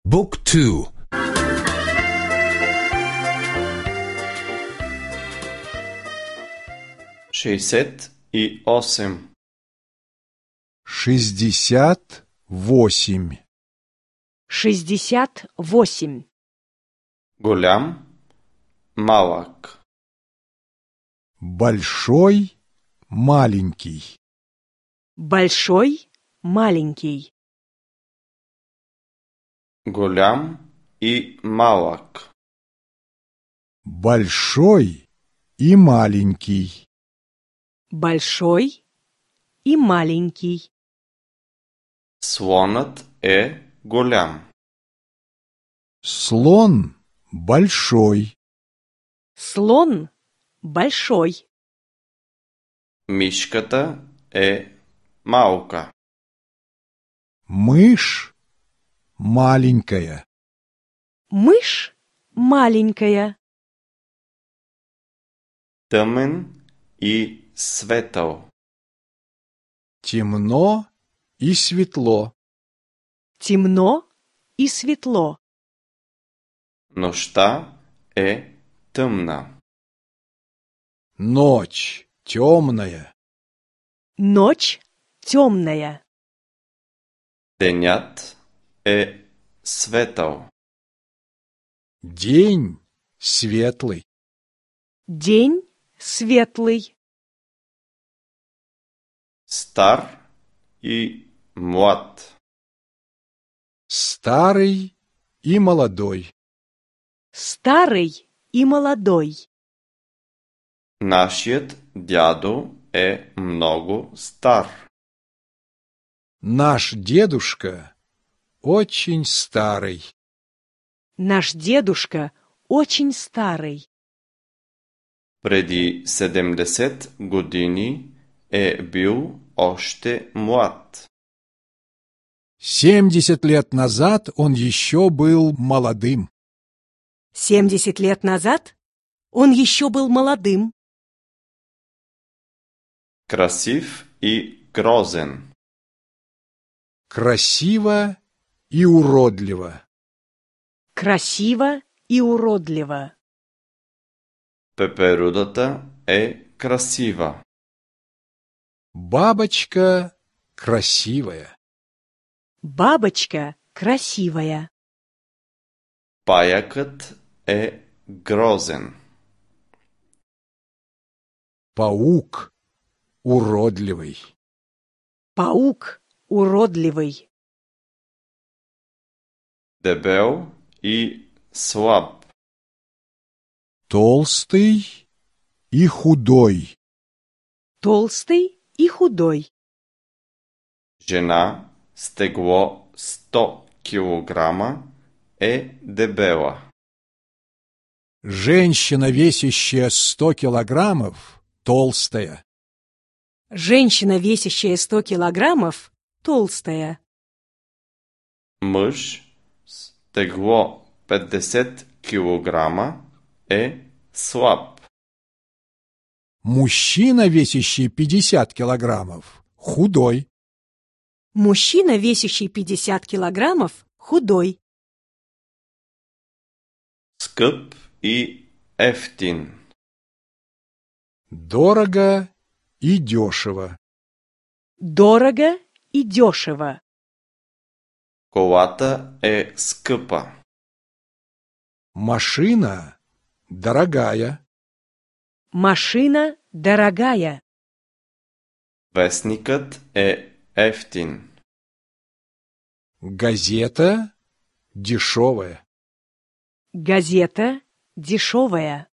Book 2. 68. 68. 68. Голям, малък. Большой, маленький. Большой, маленький. Голям и малък. Большой и маленький. Большой и маленький. Слонът е голям. Слон большой. Слон большой. Мишката е малка. Мышь маленькая. Мышь маленькая. Тъмен и светъл. Темно и светло. Темно и светло. Нощта е тъмна. Ночь темная. Ночь темная. Денят е светъл. День светлый. День светлый. Стар и млад. Старый и молодой. Старый и молодой. Нашият дядо е много стар. Наш дедушка очень старый. Наш дедушка очень старый. Преди 70 години е бил още млад. 70 лет назад он еще был молодым. 70 лет назад он еще был молодым. Красив и грозен. Красиво и уродливо. Красиво и уродливо. Пеперудата е красива. Бабочка красивая. Бабочка красивая. Паякът е грозен. Паук уродливый. Паук уродливый. Дебел и слаб. Толстый и худой. Толстый и худой. Жена с тегло 100 килограмма е дебела. Женщина, весящая 100 килограммов, толстая. Женщина, весящая 100 килограммов, толстая. Мъж с тегло 50 килограмма е слаб. Мужчина, весящий 50 килограммов, худой. Мужчина, весящий 50 килограммов, худой. Скъп и ефтин. Дорого и дешево. Дорого и дешево. Колата е скъпа. Машина дорогая. Машина дорогая. Вестникът е ефтин. Газета дешевая. Газета дешевая.